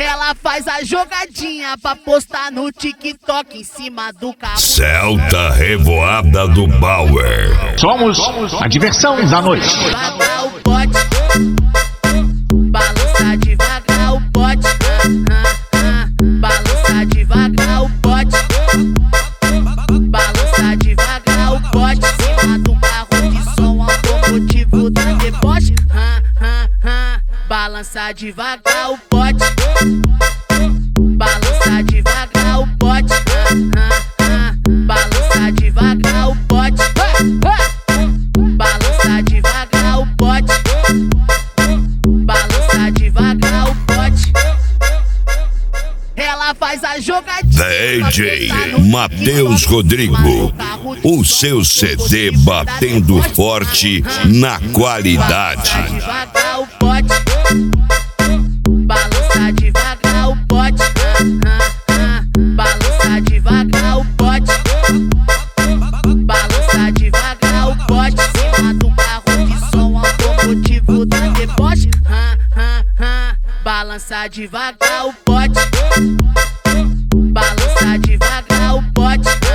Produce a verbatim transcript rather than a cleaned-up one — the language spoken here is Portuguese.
Ela faz a jogadinha pra postar no TikTok em cima do carro. Celta Revoada do Bauer. Somos a diversão da noite. Devagar o bote, balança devagar o bote, ah, ah, ah. Balança devagar o bote, balança devagar o bote, em cima do carro de som automotivo da deboche, ah, ah, ah. Balança devagar o bote, balança devagar o bote, ah, ah, ah. Balança devagar o bote, balança devagar o bote, balança devagar o bote. Ela faz a jogadinha. D J Matheus Rodrigo, o seu C D batendo forte na qualidade. Devagar o bote, balança devagar o bote, ah, ah, ah. Balança devagar o bote, balança devagar o bote, em cima do carro de som automotivo da deboche, ah, ah, ah. Balança devagar o bote, balança devagar o bote.